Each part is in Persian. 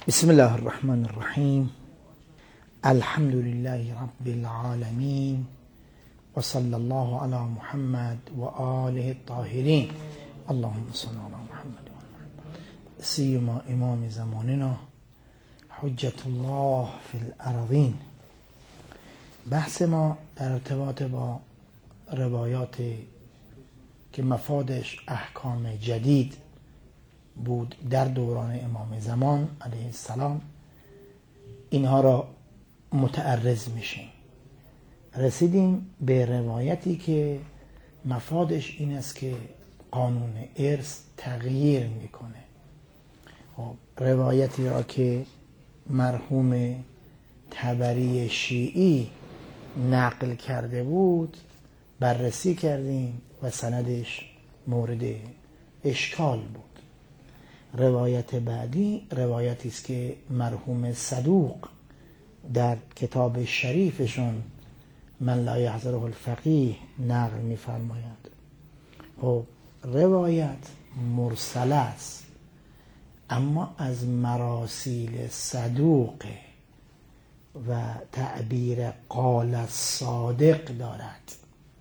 بسم الله الرحمن الرحیم. الحمد لله رب العالمین و صلی الله علی محمد و آله الطاهرین. اللهم صل علی محمد و آله. سیما امام زماننا حجت الله فی الارضین. بحث ما در ارتباط با روایات که مفادش احکام جدید بود در دوران امام زمان علیه السلام، اینها را متعرض میشیم. رسیدیم به روایتی که مفادش این است که قانون ارث تغییر میکنه. روایتی را که مرحوم طبری شیعی نقل کرده بود بررسی کردیم و سندش مورد اشکال بود. روایت بعدی روایتی است که مرحوم صدوق در کتاب شریفشون من لا یحضره الفقیه نقل می‌فرمایند. روایت مرسل است اما از مراسیل صدوق و تعبیر قال الصادق دارد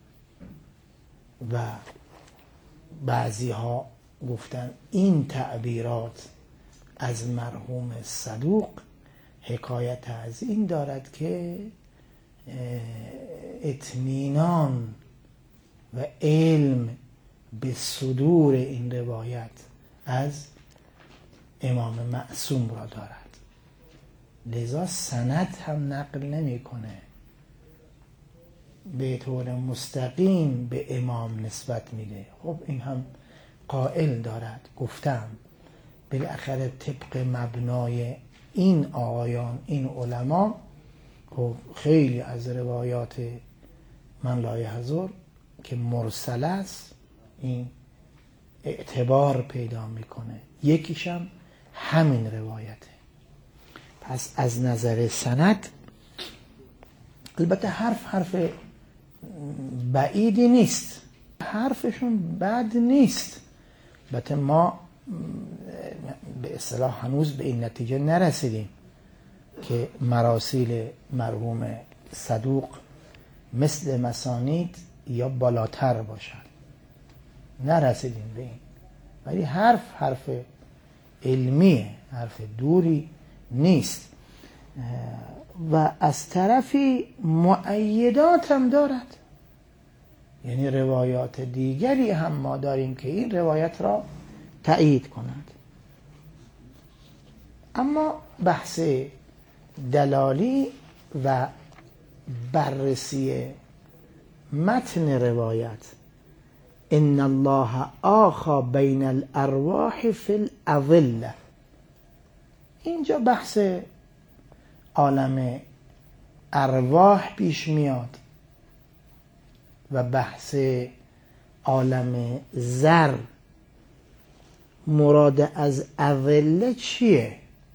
و بعضی ها گفتن این تعبیرات از مرحوم صدوق حکایت از این دارد که اطمینان و علم به صدور این روایت از امام معصوم را دارد، لذا سند هم نقل نمیکنه، به طور مستقیم به امام نسبت میده. خب این هم قائل دارد. گفتم بالاخره طبق مبنای این آقایان، این علما، خب خیلی از روایات من لا یحضر که مرسل است این اعتبار پیدا میکنه. یکیشم همین روایته. پس از نظر سند البته حرف بعیدی نیست، حرفشون بد نیست. البته ما به اصطلاح هنوز به این نتیجه نرسیدیم که مراسیل مرحوم صدوق مثل مسانید یا بالاتر باشد، نرسیدیم به این، ولی حرف علمیه، حرف دوری نیست و از طرفی مؤیدات هم دارد. یعنی روایات دیگری هم ما داریم که این روایت را تایید کنند. اما بحث دلالی و بررسی متن روایت ان الله آخی بین الارواح فی الاظله، اینجا بحث عالم ارواح پیش میاد و بحث عالم ذر. مراد از اظله چیه؟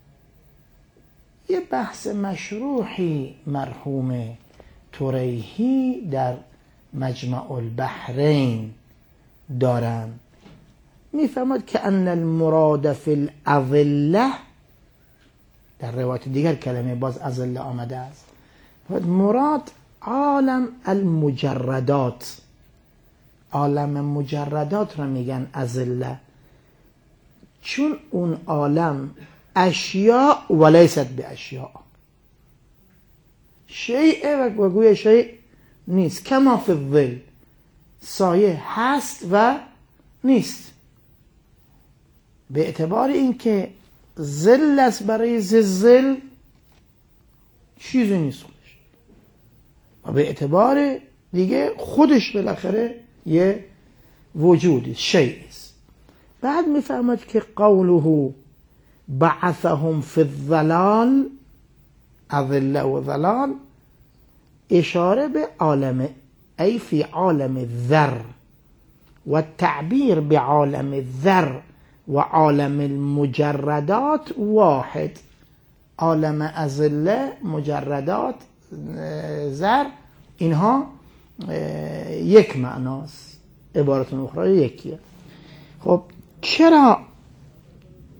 یه بحث مشروحی مرحوم طریحی در مجمع البحرین دارن، میفهمد که ان المراد فی الاظله، در روایت دیگر کلمه باز اظله آمده است، مراد عالم المجردات، عالم مجردات را میگن اظله، چون اون عالم اشیاء ولیست به اشیاء، شیء و گویا شیء نیست. کما فی الظل، سایه هست و نیست، به اعتبار این که ظل است برای ظل چیزی نیست خودش، و به اعتبار دیگه خودش بالاخره یه وجودی، شیء است. بعد میفهمد که قوله بعثهم فی الظلال، اظله و ظلال، اشاره به عالم ای فی عالم الذر، و تعبیر به عالم الذر و عالم المجردات واحد. عالم اظله، مجردات، ذر، اینها یک معناست، عبارت اخرى یکیه. خب چرا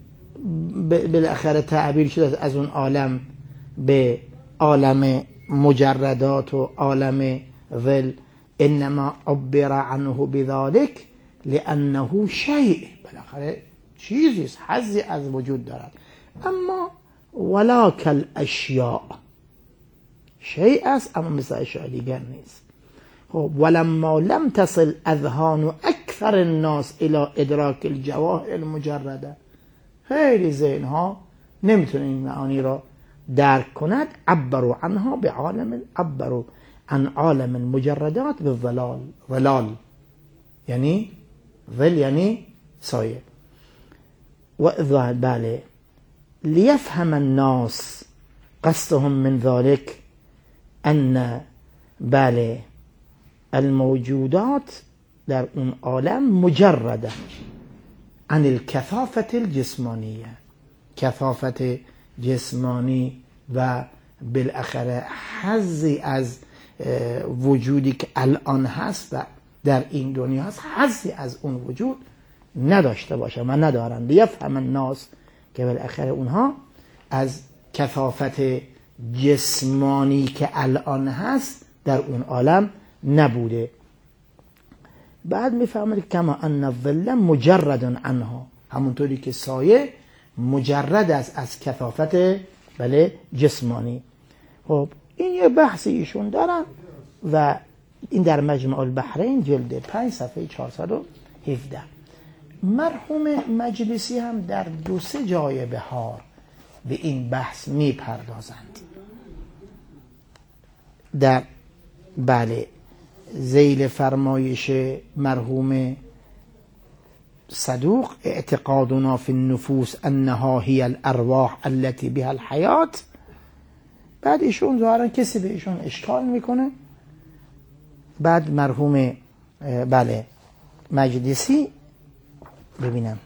بالاخره تعبیر شده از اون عالم به عالم مجردات و عالم ظل. انما عبر عنه بذلك لانه شیء، بالاخره چیزی است، حظی از وجود دارد. اما ولا کالاشیاء، شیء است اما مثل اشیاء دیگر نیست. خب ولما لم تصل اذهان اکثر الناس الى ادراک الجواهر المجرده، خیلی ذهن ها نمیتونه این معانی را درک کند. عبروا عنها بعالم، عبروا عن عالم المجردات بالظلال. ظلال یعنی ظل یعنی سایه. و بله لیفهم الناس قصدهم من ذلك ان بله الموجودات در اون عالم مجرده عن الكثافة الجسمانیه، کثافت جسمانی و بالاخره حظی از وجودی که الان هست و در این دنیا هست، حظی از اون وجود نداشته باشه و ندارن. لیفهم الناس که بالاخره اونها از کثافت جسمانی که الان هست در اون عالم نبوده. بعد میفهمید کما ان الظل مجرد عنها، همونطوری که سایه مجرد است از کثافت بله جسمانی. خب این یه بحثی ایشون دارن و این در مجمع البحرین جلد 5 صفحه 417. مرحوم مجلسی هم در 2-3 جای بهار به این بحث میپردازند. در بله ذیل فرمایش مرحوم صدوق اعتقادنا فی النفوس انها هی الارواح التي بها الحیات. بعد ایشون ظاهرا کسی به ایشون اشکال میکنه. بعد مرحوم بله مجلسی ببینم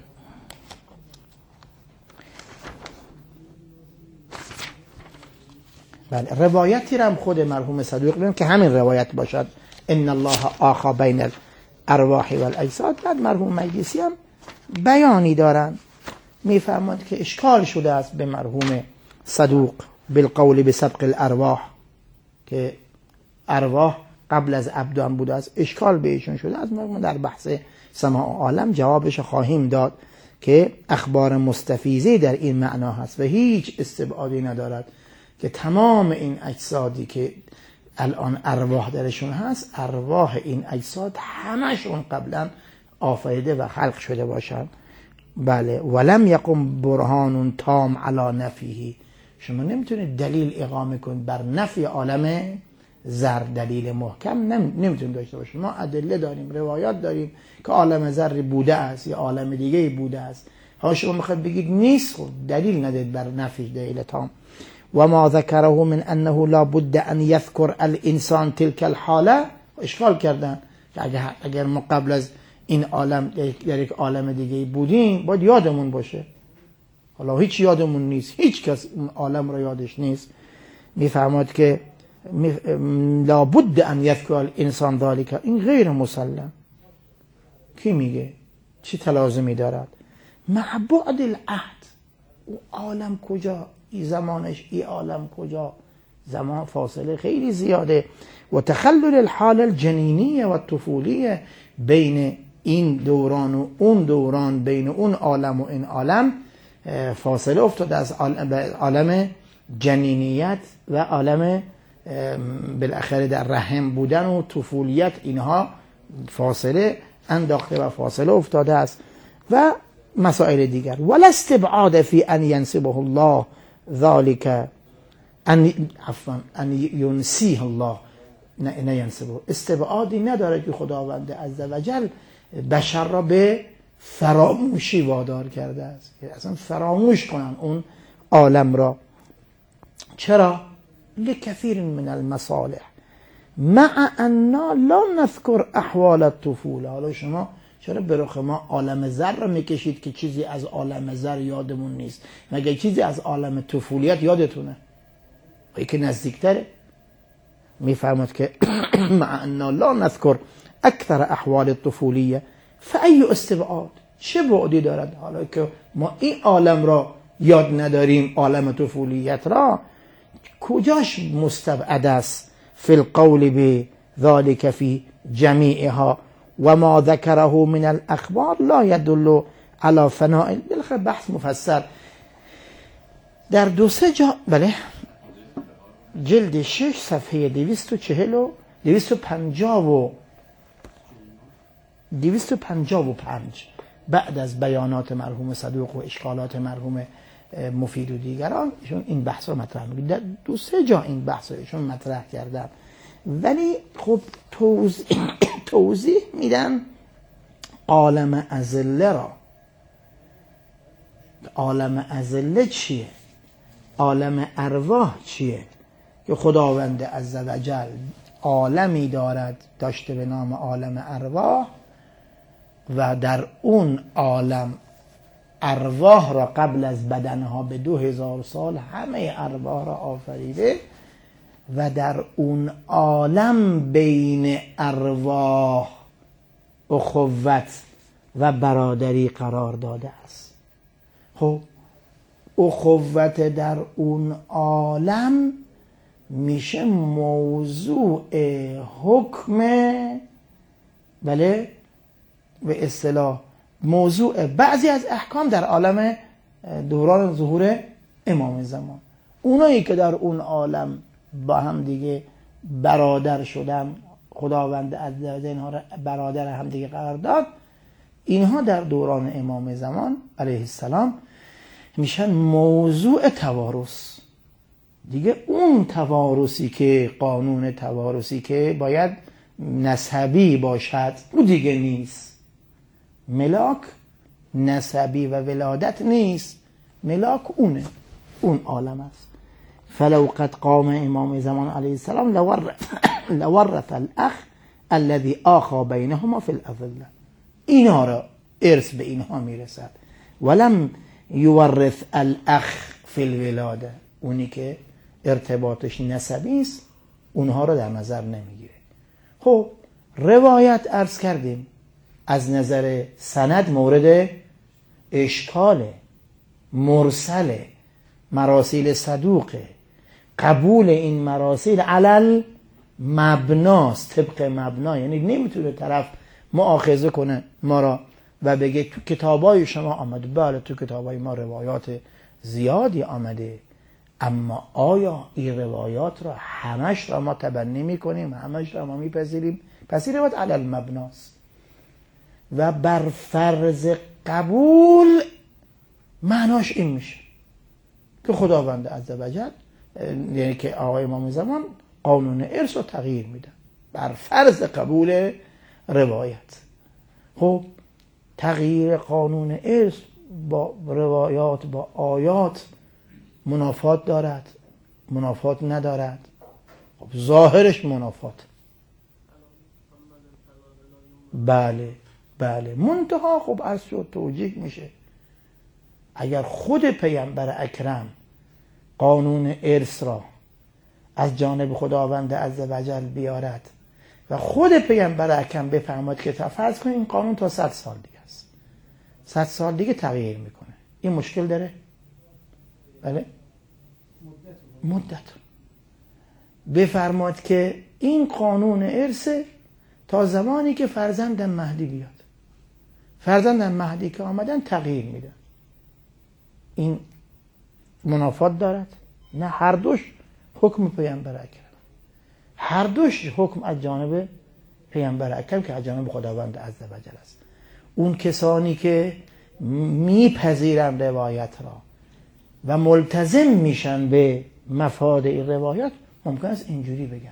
بله روایتی رو هم خود مرحوم صدوق ببینم که همین روایت باشد ان الله آخا بین الارواح والاجساد. بعد مرحوم مجلسی هم بیانی دارن، میفهمند که اشکال شده است به مرحوم صدوق بالقول بسبق الارواح، که ارواح قبل از ابدان بوده است. اشکال به ایشون شده است. ما در بحث سماع عالم جوابش خواهیم داد که اخبار مستفیضی در این معنا هست و هیچ استبعادی ندارد که تمام این اجسادی که الان ارواح درشون هست، ارواح این اجساد همشون قبلا آفریده و خلق شده باشند. بله ولم یقم برهان تام علی نفیه، شما نمیتونید دلیل اقامه کنید بر نفی عالم ذر، دلیل محکم نمیتونید داشته باشید. ما ادله داریم، روایات داریم که عالم ذر بوده است یا عالم دیگه بوده است. ها شما میخواید بگید نیست، خب دلیل ندید بر نفی دلیل تام. و ما ذکره من انه لا بد ان یذکر الانسان تلك الحاله، اشکال کردن که اگر ما قبل از این عالم در یک عالم دیگه بودیم باید یادمون باشه. حالا هیچ یادمون نیست، هیچ کس اون عالم رو یادش نیست. میفرماد که لا بد ان یذکر الانسان ذلك، این غیر مسلم. کی میگه؟ چی تلازمی دارد؟ مع بعد العهد، عالم کجا؟ این زمانش این عالم کجا؟ زمان فاصله خیلی زیاده. و تخلل الحال الجنینیه و طفولیه، بین این دوران و اون دوران، بین اون عالم و این عالم فاصله افتاده از عالم جنینیت و عالم بالاخره در رحم بودن و طفولیت، اینها فاصله انداخته و فاصله افتاده است و مسائل دیگر. ولا استبعاد فی ان ینسبه الله ذالک ان ینسیه الله، نه ینسبه، استبعادی نداره که خداوند عزوجل بشر را به فراموشی وادار کرده است که اصلا فراموش کنن اون عالم را. چرا؟ لکثیر من المصالح مع انا لا نذکر احوال الطفوله. حالا شما چرا به رخ ما عالم ذر را میکشید که چیزی از عالم ذر یادمون نیست؟ مگه چیزی از عالم طفولیت یادتونه؟ و یکی نزدیکتره. میفرماد که مع انا لا نذکر اکثر احوال الطفولیه فأي استبعاد، چه بعدی دارد؟ حالا که ما این عالم را یاد نداریم، عالم طفولیت را، کجاش مستبعد است فی القول بذلك فی جمیعها و ما ذکره من الاخبار لا يدل على فناء. بالاخره بحث مفصل در 2-3 جا، بله، جلد 6 صفحه 255 بعد از بیانات مرحوم صدوق و اشکالات مرحوم مفید و دیگران ایشون این بحث رو مطرح می‌کنه. در 2-3 جا این بحث رو ایشون مطرح کردن، ولی خب توضیح میدن عالم ازله را. عالم ازله چیه؟ عالم ارواح چیه؟ که خداوند عزوجل عالمی داشته به نام عالم ارواح و در اون عالم ارواح را قبل از بدنها به 2000 سال همه ارواح را آفریده و در اون عالم بین ارواح اخوت و برادری قرار داده است. خب اخوت در اون عالم میشه موضوع حکم، بله، به اصطلاح موضوع بعضی از احکام در عالم دوران ظهور امام زمان. اونایی که در اون عالم با هم دیگه برادر شدن، خداوند عزوجل اینها را برادر هم دیگه قرار داد، اینها در دوران امام زمان علیه السلام میشن موضوع توارث دیگه. اون توارثی که قانون توارثی که باید نسبی باشد او دیگه نیست. ملاک نسبی و ولادت نیست، ملاک اون عالم است. فلو قد قام امام زمان علیه السلام لورث الاخ الذي آخى بینهما فی الاذله. اینها را ارث به اینها میرسد. ولم یورث الاخ فی الولاده، اونی که ارتباطش نسبی است اونها را در نظر نمیگیره. خب روایت عرض کردیم از نظر سند مورد اشکاله، مرسله، مراسیل صدوقه، قبول این مراسیل علل مبناست، طبق مبنا. یعنی نمیتونه طرف مؤاخذه کنه ما را و بگه تو کتابای شما آمده. بله تو کتابای ما روایات زیادی آمده، اما آیا این روایات را همش را ما تبنی میکنیم، همش را ما میپذیریم؟ پس این روایت علل مبناست و بر فرض قبول معناش این میشه که خداوند عزوجل، یعنی که آقای امام زمان، قانون ارث رو تغییر میدن بر فرض قبول روایت. خب تغییر قانون ارث با روایات، با آیات منافات دارد، منافات ندارد؟ خب ظاهرش منافات. بله منتها خب از شد توجیه میشه. اگر خود پیامبر اکرم قانون ارث را از جانب خداوند عزوجل بیارد و خود پیامبر اکرم بفرماد که فرض کنید این قانون تا 100 سال دیگه است، 100 سال دیگه تغییر میکنه، این مشکل داره؟ بله مدت بفرماد که این قانون ارث تا زمانی که فرزندم مهدی بیاد، فرزندم مهدی که آمدن تغییر میدن، این منافات دارد؟ نه، هر دوش حکم پیامبر اکرم، هر دوش حکم از جانب پیامبر اکرم که از جانب خداوند عزوجل است. اون کسانی که میپذیرن روایت را و ملتزم میشن به مفاد این روایت ممکن است اینجوری بگن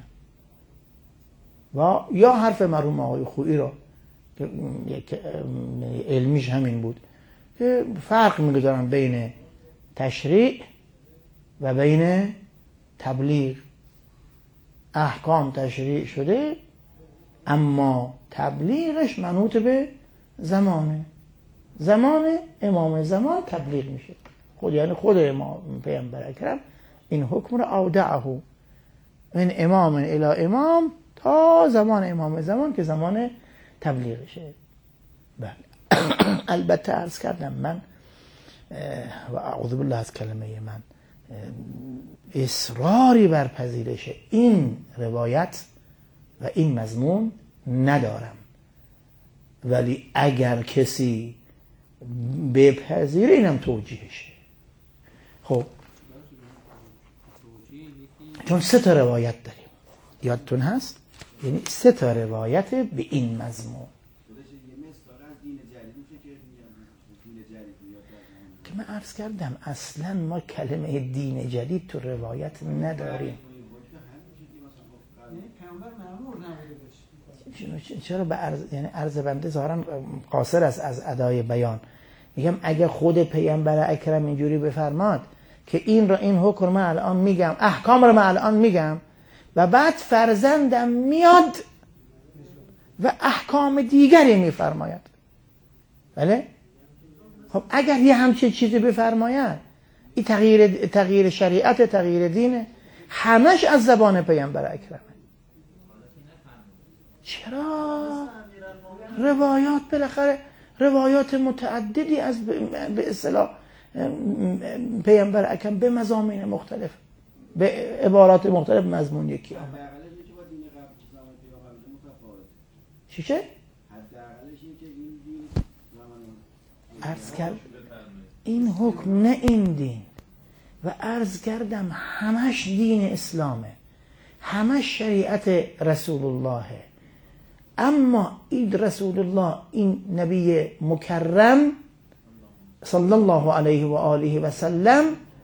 و یا حرف مرحوم آقای خویی را که علمیش همین بود که فرق میگذارن بین تشریع و بین تبلیغ. احکام تشریع شده اما تبلیغش منوط به زمان امام زمان تبلیغ میشه. یعنی خود امام پیامبر اکرم این حکم را اودعه من امام الی امام تا زمان امام زمان که زمان تبلیغشه. بله البته عرض کردم من و اعوذ بالله از کلمه من اصراری بر پذیرش این روایت و این مضمون ندارم، ولی اگر کسی بپذیره اینم توجیهشه. خب چون 3 روایت داریم، یادتون هست؟ یعنی 3 روایت به این مضمون که من عرض کردم اصلا ما کلمه دین جدید تو روایت نداریم. چرا به یعنی عرض بنده ظاهرا قاصر است از ادای بیان. میگم اگه خود پیامبر اکرم اینجوری بفرماد که این حکم من الان میگم، احکام رو من الان میگم و بعد فرزندم میاد و احکام دیگری میفرماید، بله؟ خب اگر یه همچین چیزی بفرماید، این تغییر شریعت، تغییر دینه، همش از زبان پیامبر اکرمه. چرا؟ روایات بالاخره روایات متعددی از به اصطلاح پیامبر اکرم به مضامین مختلف، به عبارات مختلف مضمون یکی آمد. چیه؟ عرض کرد این حکم نه این دین و عرض کردم همش دین اسلامه، همش شریعت رسول اللهه. اما این رسول الله، این نبی مکرم صلی الله علیه و آله و سلم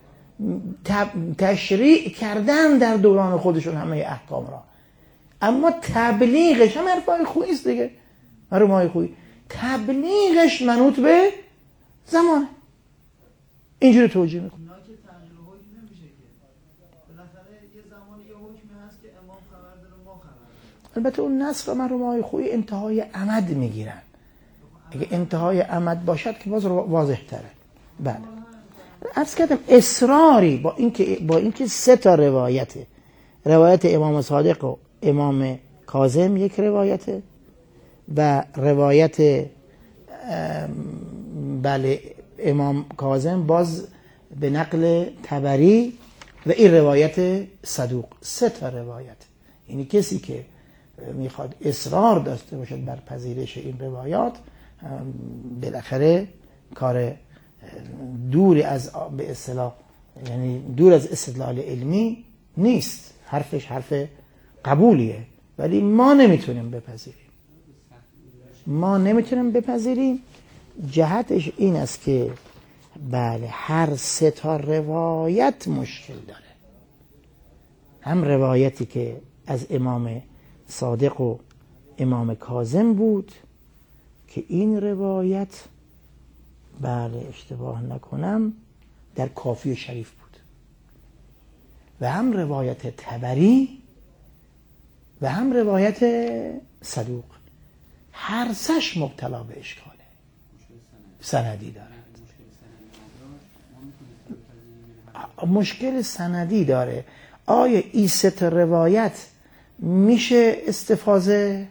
تشریع کردن در دوران خودشون همه احکام را، اما تبلیغش هم حرفای خویی است دیگه، معلومای خویی، تبلیغش منوط به زمانه. اینجوری توجیه میکنه. البته اون نص و مرحومای خویی انتهای عمد میگیرن. اگه انتهای عمد باشد که باز واضح تره. بله. عرض کردم اصراری با اینکه 3 روایته، روایت امام صادق و امام کاظم یک روایته و روایت بله امام کاظم باز به نقل طبری و این روایت صدوق، 3 روایت. یعنی کسی که میخواد اصرار داشته باشد بر پذیرش این روایات، بالاخره کار دوری از به اصطلاح یعنی دور از استدلال علمی نیست، حرفش حرف قبولیه، ولی ما نمیتونیم بپذیریم. جهتش این است که بله هر 3 روایت مشکل داره. هم روایتی که از امام صادق و امام کاظم بود که این روایت بله اشتباه نکنم در کافی شریف بود، و هم روایت طبری و هم روایت صدوق، هر 3 مبتلا به اشکاله، سندی دارد. مشکل سندی داره. آیا این 3 روایت میشه استفاضه؟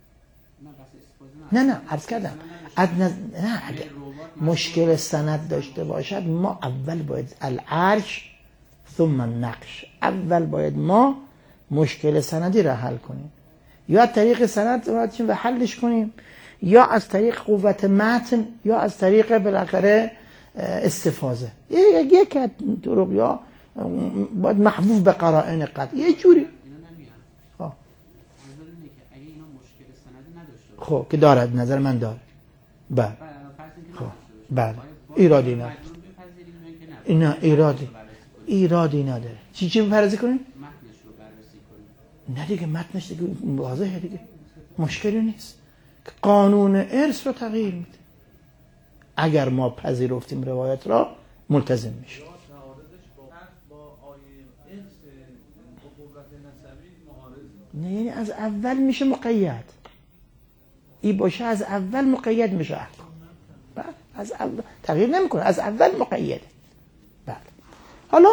نه عرض کردم نه، اگر مشکل سند داشته باشد ما اول باید العرش ثم النقش، اول باید ما مشکل سندی را حل کنیم، یا از طریق سند و حلش کنیم، یا از طریق قوت متن، یا از طریق بالاخره استفاضه. یک طرق، یا باید محفوظ به قرائن قطع، یه جوری. خب که دارد، نظر من داره. بله خب بله ایرادی نداره. نه ایرادی نداره. چی بپرزی کنیم؟ نه دیگه متنش دیگه واضحه دیگه، مشکلی نیست. قانون ارث رو تغییر میده. اگر ما پذیرفتیم روایت را ملتزم میشیم. نه یعنی از اول میشه مقید. این باشه از اول مقید میشه احکام. بله از اول تغییر نمیکنه، از اول مقیده. بله. حالا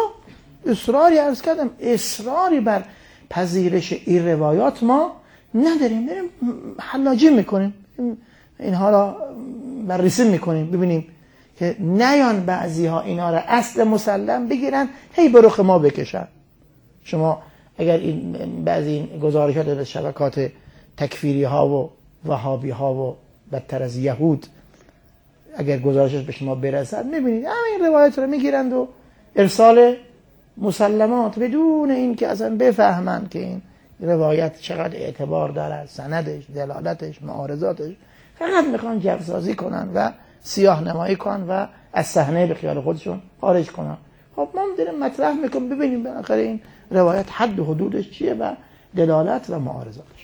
اصراری بر پذیرش این روایات ما نداریم، بریم حلاجی میکنیم، اینها را بررسی میکنیم ببینیم که نیان بعضی ها اینا را اصل مسلم بگیرن هی به رخ ما بکشن. شما اگر این بعضی گزارشات از شبکات تکفیری ها و وهابی ها و بدتر از یهود اگر گزارشش به شما برسد میبینید همین روایت رو میگیرند و ارسال مسلمات بدون این که اصلا بفهمند که این روایت چقدر اعتبار دارد، سندش، دلالتش، معارضاتش. فقط میخوان جعبه‌سازی کنن و سیاه نمایی کنن و از صحنه به خیال خودشون خارج کنن. خب ما داریم مطرح میکنیم ببینیم بالاخره این روایت حد و حدودش چیه و دلالت و معارضاتش.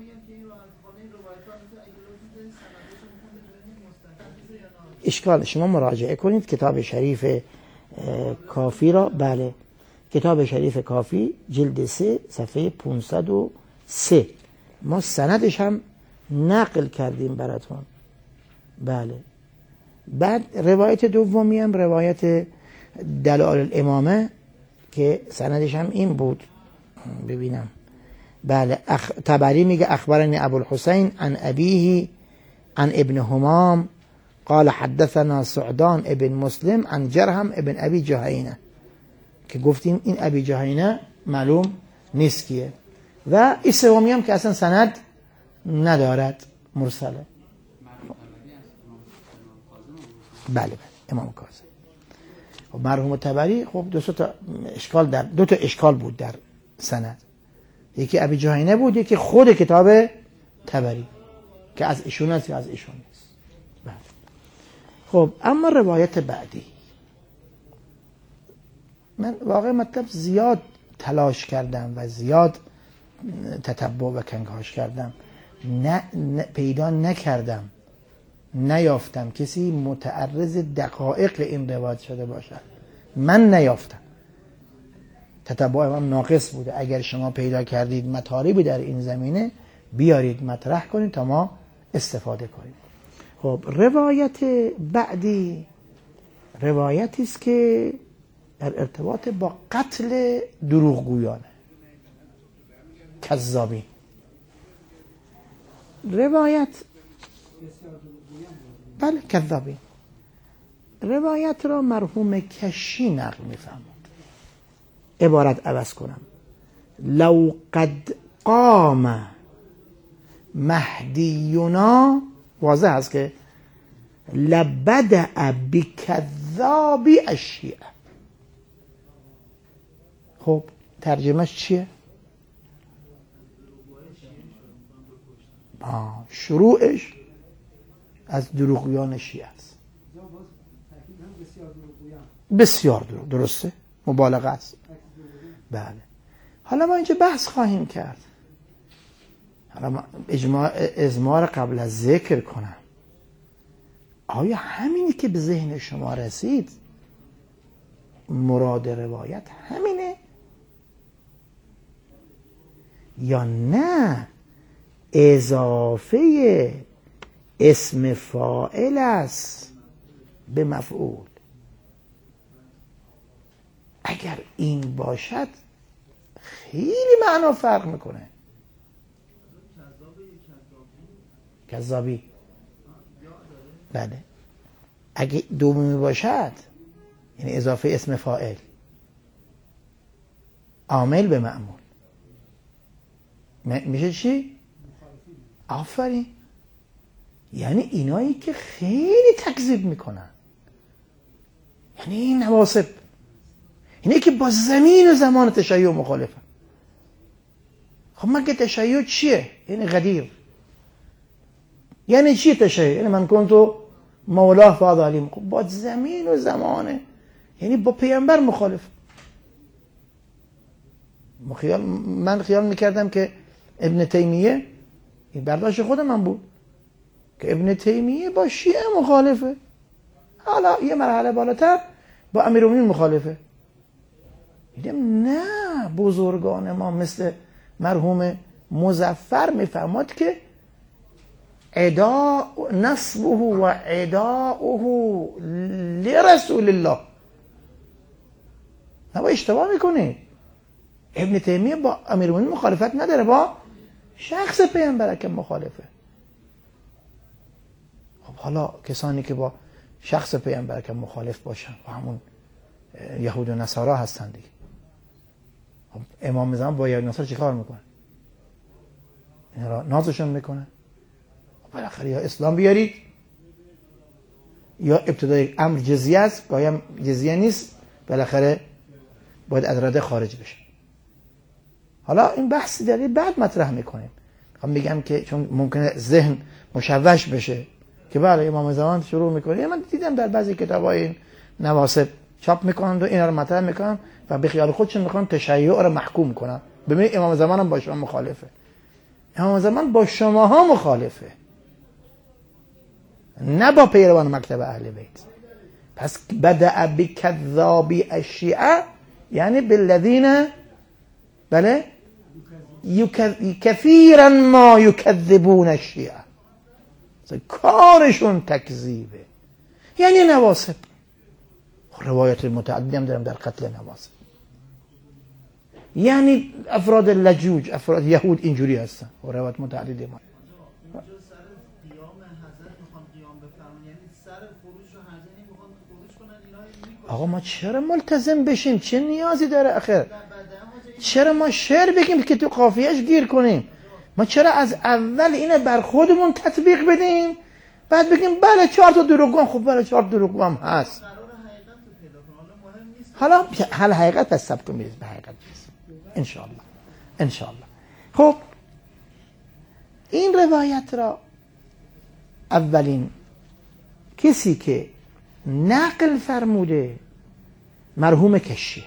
اشکال شما مراجعه کنید کتاب شریف کافی را. بله، کتاب شریف کافی جلد 3 صفحه 503 ما سندش هم نقل کردیم براتون. بله. بعد روایت دومی هم روایت دلائل الامامه که سندش هم این بود. ببینم. بله، طبری میگه اخبرنی ابوالحسین عن ابیه عن ابن همام قال حدثنا سعدان ابن مسلم عن جرهم ابن ابی جهینه که گفتیم این ابی جهینه معلوم نیست کیه. و این سومی هم که اصلا سند ندارد، مرسله. بله امام کاظم. خب مرحوم طبری خب دو تا اشکال بود در سند. یکی ابی جهینه بود، یکی خود کتاب طبری که از ایشون است یا از ایشون نیست. بله. خب اما روایت بعدی من واقعا مطلب زیاد تلاش کردم و زیاد تتبع و کنکاش کردم، پیدا نکردم، نیافتم کسی متعرض دقایق این روایت شده باشد. من نیافتم، تتبع هم ناقص بوده. اگر شما پیدا کردید مطالبی در این زمینه بیارید مطرح کنید تا ما استفاده کنیم. خب روایت بعدی روایتی است که در ارتباط با قتل دروغگویانه، کذابی. روایت بله کذابی. روایت را مرحوم کشی نقل می‌فرماید. عبارت عوض کنم. لو قد قام مهدینا، واضح است که لبدأ بکذابی الشیعه. خب ترجمهش چیه؟ شروعش از دروغگویان شیعه است. بسیار دروغ، درسته؟ مبالغه است. بله. حالا ما اینجا بحث خواهیم کرد. حالا ما ازمار قبل از ذکر کنم. آیا همینی که به ذهن شما رسید مراد روایت همینه یا نه اضافه اسم فاعل است به مفعول؟ اگر این باشد خیلی معنا فرق میکنه. کذابی. بله. اگه دومی باشد یعنی اضافه اسم فاعل عامل به معمول میشه چی؟ آفرین. یعنی اینایی که خیلی تکذیب میکنن، یعنی این نواسب، اینایی که با زمین و زمان تشیع مخالفن. خب مگه تشیع چیه؟ یعنی غدیر. یعنی چی تشیع؟ یعنی من کنتو مولاه فاض علیم. خب با زمین و زمانه، یعنی با پیامبر مخالف. من خیال میکردم که ابن تیمیه، این برداشت خود من بود که ابن تیمیه با شیعه مخالفه، حالا یه مرحله بالاتر با امیرالمومنین مخالفه. دیدم نه، بزرگان ما مثل مرحوم مظفر میفرماد که نصبه و عداؤه لرسول الله. نبا اشتباه میکنی. ابن تیمیه با امیرالمومنین مخالفت نداره، با شخص پیامبر که مخالفه. خب حالا کسانی که با شخص پیامبر که مخالف باشن و همون یهود و نصارا هستن دیگه، امام زمان با یهود و نصارا چیکار میکنه؟ اینا را نازشون میکنه. بالاخره یا اسلام بیارید یا ابتدای امر جزیه است، گاهی هم جزیه نیست، بالاخره باید از رده خارج بشه. حالا این بحثی داری بعد مطرح میکنیم. میگم که چون ممکنه ذهن مشوش بشه که بله امام زمان شروع میکنه. من دیدم در بعضی کتابای این نواسب چاپ میکنن و اینا رو مطرح میکنن و به خیال خودشون میخوان تشیع رو محکوم کنن. ببینید امام زمان هم با شما مخالفه. امام زمان با شماها مخالفه، نه با پیروان مکتب اهل بیت. پس بدأ بکذابی الشیعه یعنی بالذین بله کثیرا ما یکذبون الشیعه، کارشون تکذیبه، یعنی نواسب. روایت متعددی هم دارم در قتل نواسب، یعنی افراد لجوج، افراد یهود اینجوری هستن و روایت متعددی ما. آقا ما چرا ملتزم بشیم؟ چه نیازی داره آخر؟ چرا ما شعر بگیم که تو قافیهش گیر کنیم؟ ما چرا از اول اینه بر خودمون تطبیق بدیم بعد بگیم بله 4 تا دروغگو؟ خب بله 4 تا دروغگو هم هست. حالا حقیقت پس سب کنیم به حقیقت ان شاء الله. خب این روایت را اولین کسی که نقل فرموده مرحوم کشی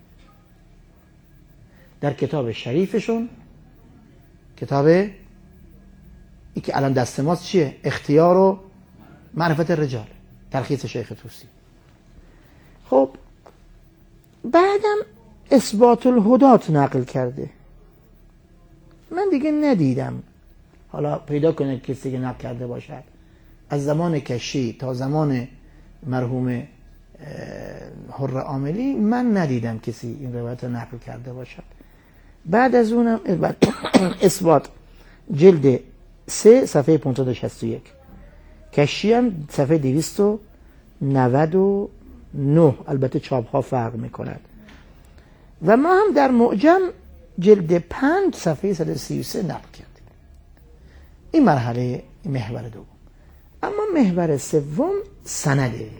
در کتاب شریفشون، کتاب ای که الان دست ماست چیه؟ اختیار و معرفت الرجال، تلخیص شیخ طوسی. خب بعدم اثبات الهدات نقل کرده. من دیگه ندیدم، حالا پیدا کنه کسی که نقل کرده باشد. از زمان کشی تا زمان مرحوم حر عاملی من ندیدم کسی این روایت رو نقل کرده باشد. بعد از اونم اثبات جلد 3 صفحه 561، کشی هم صفحه 299. البته چاپ ها فرق میکند. و ما هم در معجم جلد 5 صفحه 133 نقل کردیم. این مرحله محور دوم. اما محور سوم سنده.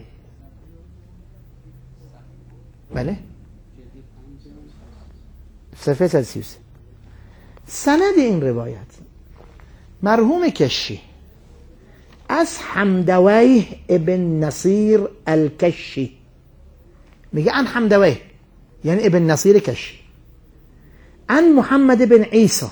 بله صفحه 133 سند این روایت. مرحوم کشی از حمدویه ابن نصیر الکشی میگه عن حمدویه یعنی ابن نصیر کشی، عن محمد بن عیسی،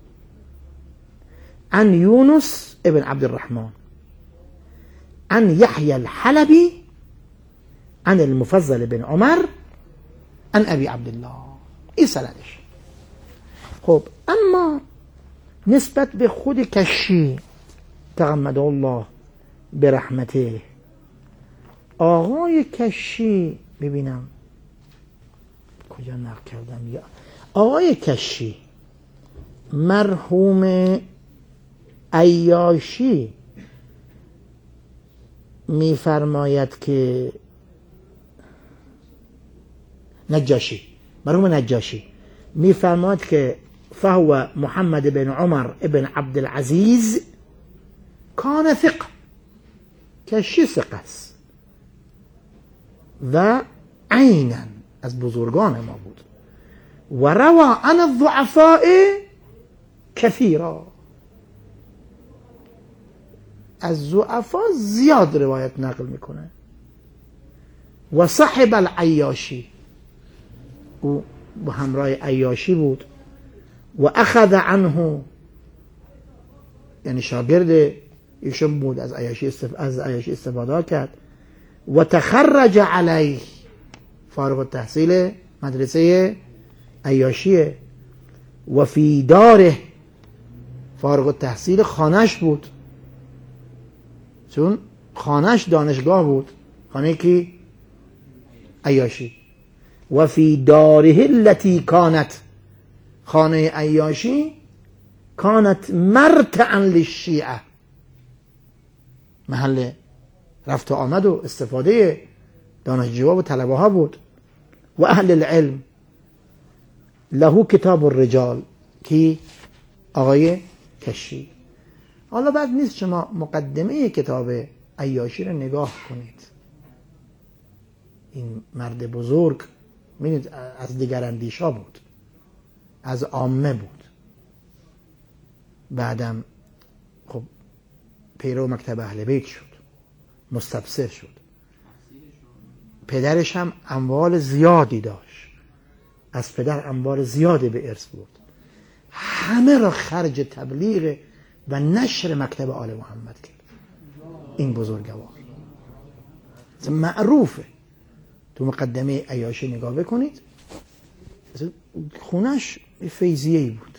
عن یونس ابن عبد الرحمن، عن يحيى الحلبي، عن المفضل بن عمر، عن ابي عبد الله. این سندش. خب اما نسبت به خود کشی تغمد الله برحمته، آقای کشی ببینم کجا نقل کردم، یا آقای کشی مرحوم عیاشی میفرماید که نجاشی، مرحوم نجاشی میفرماید که فهو محمد بن عمر ابن عبد العزيز كان ثقة، کشی ثقه است و عینا از بزرگان ما بود. و روى عن الضعفاء كثيرا، از ضعفا زیاد روایت نقل میکنه. و صاحب العیاشی، او با همراه عیاشی بود. و اخذ عنه، یعنی شاگرد ایشون بود، از عیاشی استفاده کرد. و تخرج علیه، فارغ التحصیل مدرسه عیاشیه. و فی داره، فارغ التحصیل خانش بود، چون خانش دانشگاه بود، خانه کی؟ عیاشی. و فی داره التي کانت، خانه عیاشی کانت مرتعا للشیعه، محل رفت و آمد و استفاده دانشجوها و طلبه ها بود. و اهل العلم له کتاب الرجال کی؟ آقای کشی. حالا بعد نیست شما مقدمه کتاب عیاشی رو نگاه کنید. این مرد بزرگ می‌بینید از دیگر اندیشا بود، از عامه بود، بعدم خب پیرو مکتب اهل بیت شد، مستبصر شد، پدرش هم اموال زیادی داشت، از پدر اموال زیادی به ارث بود، همه را خرج تبلیغ و نشر مکتب آل محمد کرد. این بزرگوار معروفه. تو مقدمه عیاشی نگاه بکنید، خونش فیضیه‌ای بود،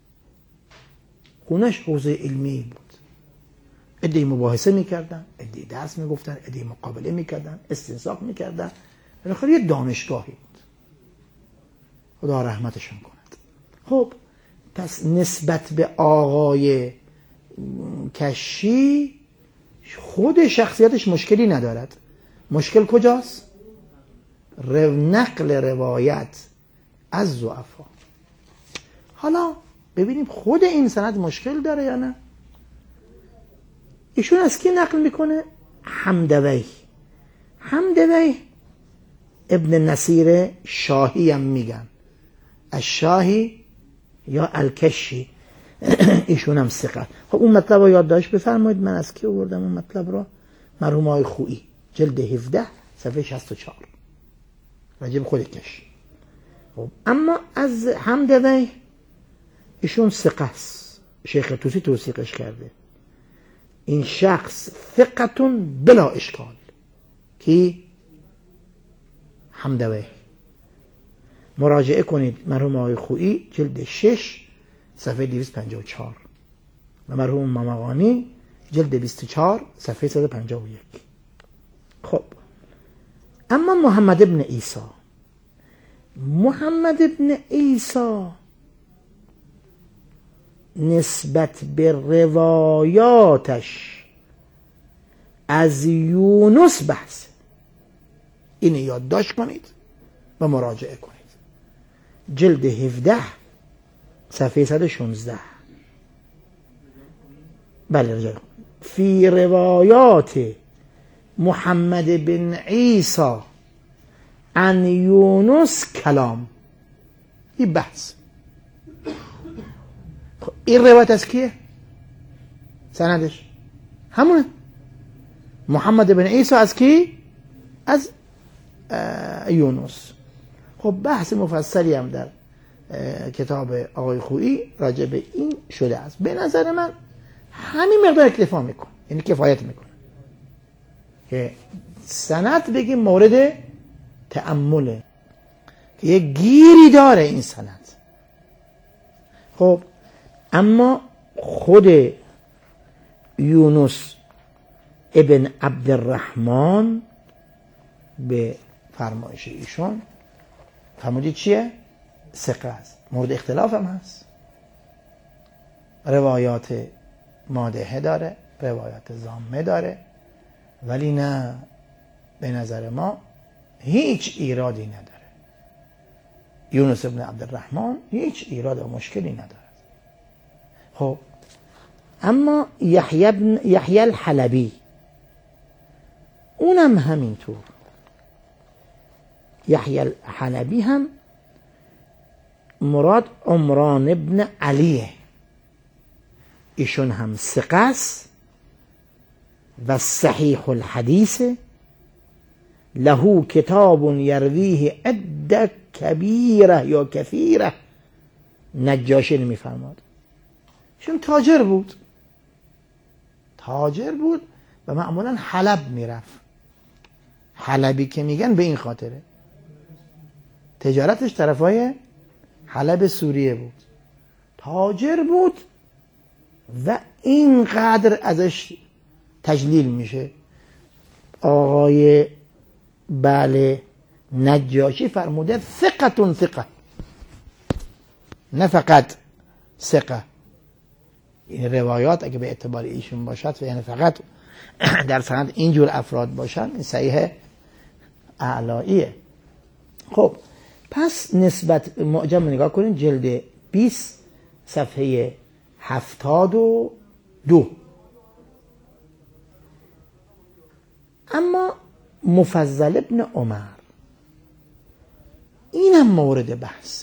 خونش حوزه علمی بود، عده‌ای مباحثه میکردن، عده‌ای درس میگفتن، عده‌ای مقابله میکردن، استنساخ میکردن. بالاخره یه دانشگاهی بود، خدا رحمتشون کند. خب پس نسبت به آقای کشی خود شخصیتش مشکلی ندارد. مشکل کجاست؟ نقل روایت از ضعفا. حالا ببینیم خود این سند مشکل داره یا نه. ایشون از کی نقل میکنه؟ حمدوی. حمدوی ابن نصیر شاهی هم میگن، الشاهی یا الکشی. ایشون هم ثقه. خب اون مطلب رو یادداشت بفرمایید. من از کی آوردم اون مطلب رو؟ مرحوم آقای خویی، جلد 17 صفحه 64، راجب خود کشی. خب اما از حمدوی ایشون ثقه است، شیخ طوسی توثیقش کرده. این شخص ثقتون بلا اشکال. کی؟ حمدوی. مراجعه کنید مرحوم آقای خویی جلد 6 صفحه 254 و مرحوم ممقانی جلد 24 صفحه 151. خب اما محمد ابن عیسی، محمد ابن عیسی نسبت به روایاتش از یونس بحث. اینو یادداشت کنید و مراجعه کنید. جلد 17 صفحه 116. بله رجاء. فی روایات محمد بن عیسی عن یونس کلام. این بحث. این روایت از کیه؟ سندش همونه. محمد بن عیسی از کی؟ از یونس. خب بحث مفصلی هم در کتاب آقای خویی راجع به این شده است. به نظر من همین مقدار اکتفا میکنه، یعنی کفایت میکنه که سند بگیم مورد تأمله، که یه گیری داره این سند. خب اما خود یونس ابن عبدالرحمن به فرمایش ایشون فرمودید چیه؟ ثقه است. مورد اختلاف هم هست، روایات مادحه داره، روایات ضامه داره، ولی نه، به نظر ما هیچ ایرادی نداره. یونس ابن عبدالرحمن هیچ ایراد و مشکلی نداره. خب اما یحیی الحلبی اونم همینطور. یحیی الحلبی هم مراد عمران ابن علیه، ایشون هم ثقه است و صحیح الحدیث، له کتاب یرویه عده کبیره یا کثیره. نجاشی نمیفرماد. ایشون تاجر بود و معمولا حلب میرفت. حلبی که میگن به این خاطره تجارتش طرفای حلب سوریه بود. تاجر بود و اینقدر ازش تجلیل میشه. آقای بله نجاشی فرموده ثقتون ثقه، نه فقط ثقه. این روایات اگه به اعتبار ایشون باشد یعنی فقط در سند اینجور افراد باشن این صحیح اعلاییه. خب پس نسبت معجم نگاه کنید، جلد 20 صفحه 72. اما مفضل ابن عمر اینم مورد بحثه،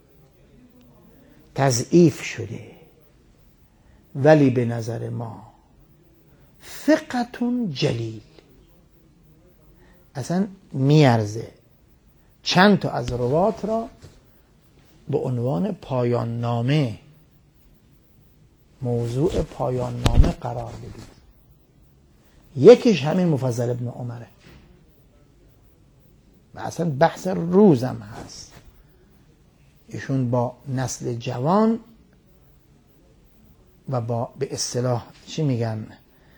تضعیف شده ولی به نظر ما ثقتون جلیل، اصلا میارزه چند تا از روات را به عنوان پایان نامه، موضوع پایان نامه قرار بدید. یکیش همین مفضل ابن عمره و اصلا بحث روزم هست. ایشون با نسل جوان و با به اصطلاح چی میگن،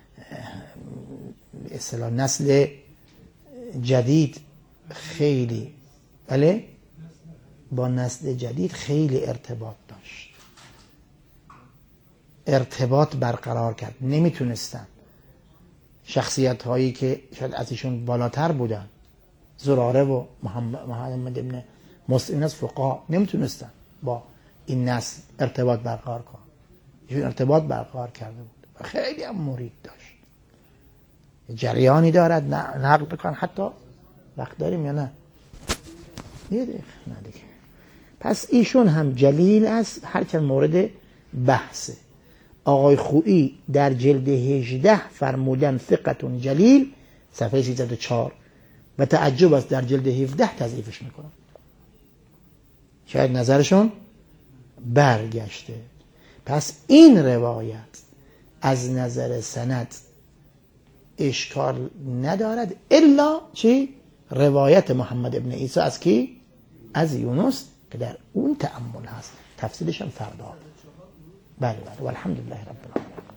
به اصطلاح نسل جدید خیلی، بله با نسل جدید خیلی ارتباط داشت، ارتباط برقرار کرد. نمیتونستن شخصیت هایی که شاید از ایشون بالاتر بودن، زراره و محمد ابن مسلم از فقها، نمیتونستن با این نسل ارتباط برقرار کنن. ایشون ارتباط برقرار کرده بود و خیلی هم مرید داشت. جریانی دارد نقل بکن، حتی وقت داریم یا نه؟ نه دیگه. پس ایشون هم جلیل است، هرچند مورد بحثه. آقای خویی در جلد 18 فرمودن ثقتون جلیل صفحه 304 و تعجب است در جلد 17 تضعیفش میکنن. شاید نظرشون برگشته. پس این روایت از نظر سند اشکال ندارد الا چی؟ روایت محمد ابن عیسی از کی؟ از یونس که در اون تأمل هست. تفصیلش هم فردا. بله والحمدلله رب العالمین.